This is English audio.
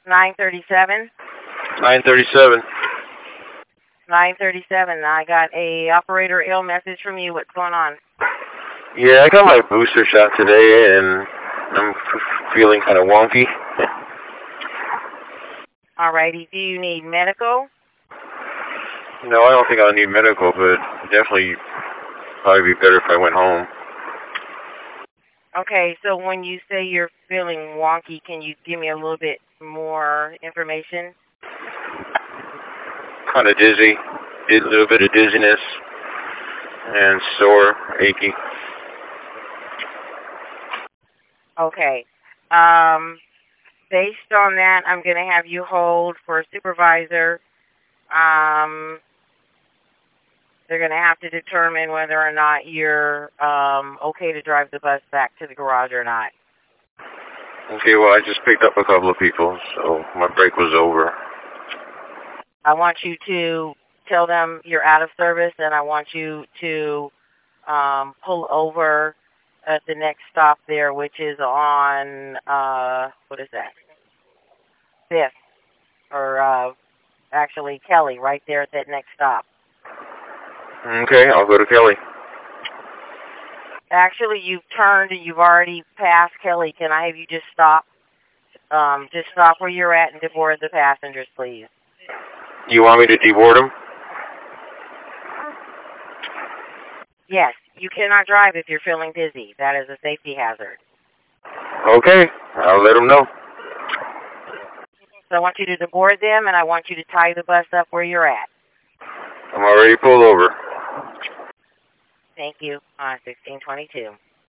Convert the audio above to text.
937. 937. 937. I got a operator ill message from you. What's going on? Yeah, I got my booster shot today, and I'm feeling kind of wonky. Alrighty. Do you need medical? No, I don't think I'll need medical, but definitely probably be better if I went home. Okay, so when you say you're feeling wonky, can you give me a little bit more information? Kind of dizzy, a little bit of dizziness, and sore, achy. Okay. Based on that, I'm going to have you hold for a supervisor. They're going to have to determine whether or not you're okay to drive the bus back to the garage or not. Okay, well, I just picked up a couple of people, so my break was over. I want you to tell them you're out of service, and I want you to pull over at the next stop there, which is on, what is that? 5th, or actually Kelly, right there at that next stop. Okay, I'll go to Kelly. Actually, you've turned and you've already passed Kelly. Can I have you just stop? Just stop where you're at and deboard the passengers, please. You want me to deboard them? Yes, you cannot drive if you're feeling dizzy. That is a safety hazard. Okay, I'll let them know. So I want you to deboard them, and I want you to tie the bus up where you're at. I'm already pulled over. Thank you. 1622.